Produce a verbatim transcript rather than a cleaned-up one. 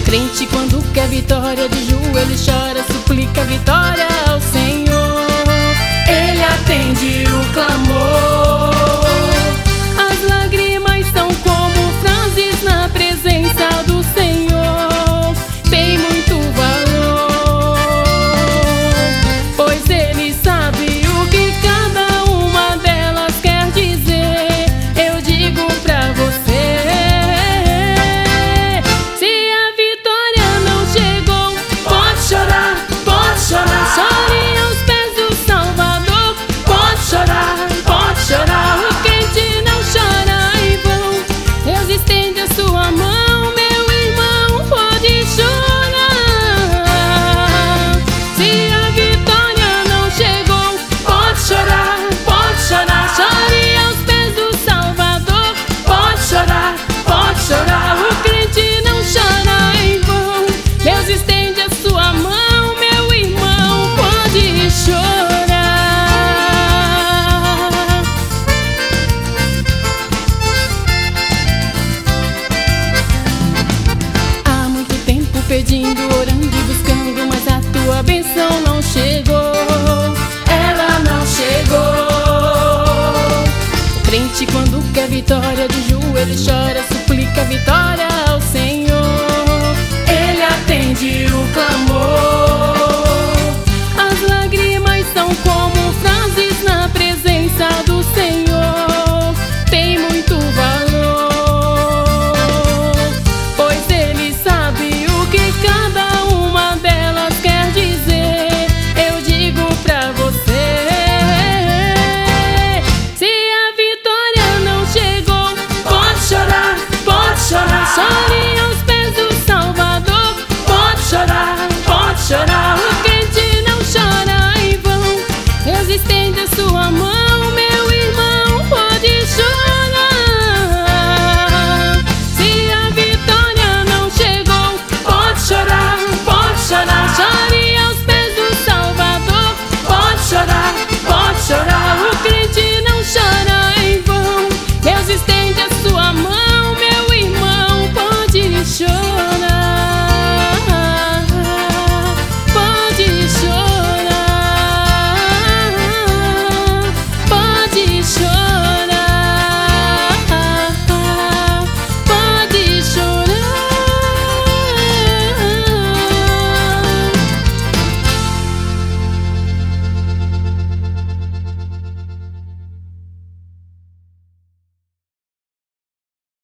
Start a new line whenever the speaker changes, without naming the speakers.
crente, quando quer vitória, de joelho chora, suplica vitória ao Senhor. Ele atende o clamor. As lágrimas são como frases na presença do Senhor. Tem muito valor, pois Ele sabe o que cada uma delas quer dizer. Eu digo pra você, se a vitória não chegou, pode chorar, pode chorar. Chore aos pés do Salvador. Pode chorar, pode chorar. O crente não chora em vão. Deus estende a sua mão, meu irmão, pode chorar. Se a vitória não chegou, pode chorar, pode chorar. Chore aos pés do Salvador. Pode chorar, pode chorar. O crente não chora em vão. Deus estende a sua mão, meu irmão, pode chorar. Há muito tempo pedindo, orando e buscando, mas a tua bênção não chega.